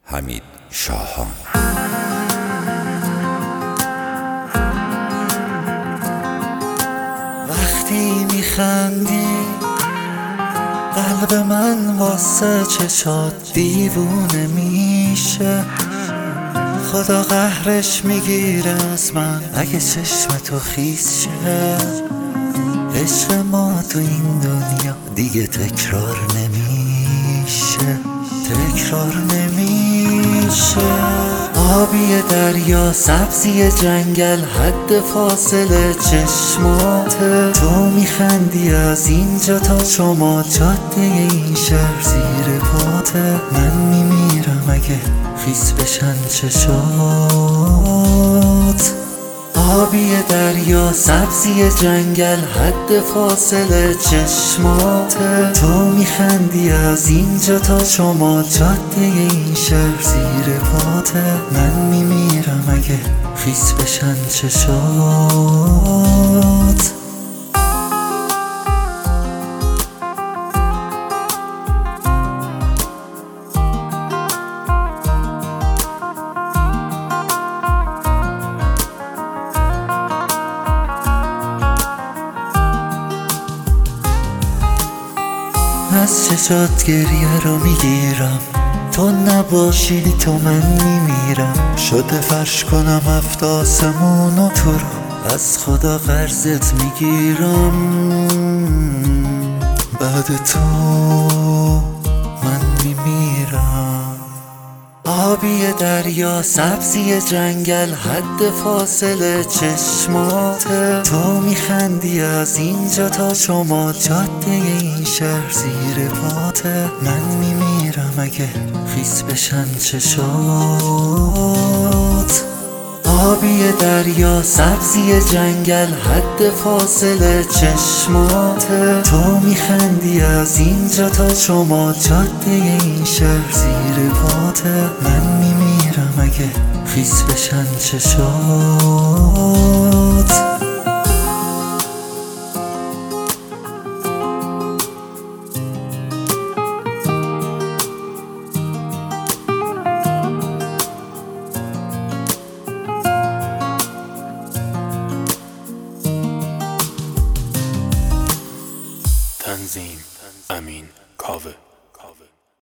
حمید شاهان. وقتی میخندی قلب من واسه چشات دیوونه میشه، خدا قهرش میگیره از من اگه چشم تو خیس شه. عشق ما تو این دنیا دیگه تکرار نمیشه، تکرار نمیشه. آبی دریا، سبزی جنگل، حد فاصله چشماته. تو میخندی از اینجا تا شما، جاده این شهر زیر پاته. من میمیرم اگه خیس بشن چشات. آبی دریا، سبزی جنگل، حد فاصله چشماته. تو میخندی از اینجا تا شما، جاده این شهر زیر پاته. من میمیرم اگه خیس بشن چشات. از چشات گریه رو میگیرم، تو نباشی تو من میمیرم. شده فرش کنم هفت آسمون و تو رو از خدا قرضت میگیرم. بعد تو من میمیرم. آبی دریا، سبزی جنگل، حد فاصله چشماته. تو میخندی از اینجا تا شما، جاده این شهر زیر پاته. من میمیرم اگه خیس بشن چشات. آبی دریا، سبزی جنگل، حد فاصله چشماته. تو میخندی از اینجا تا شما، جاده این شهر زیر پاته. من میمیرم اگه خیس بشن چشات.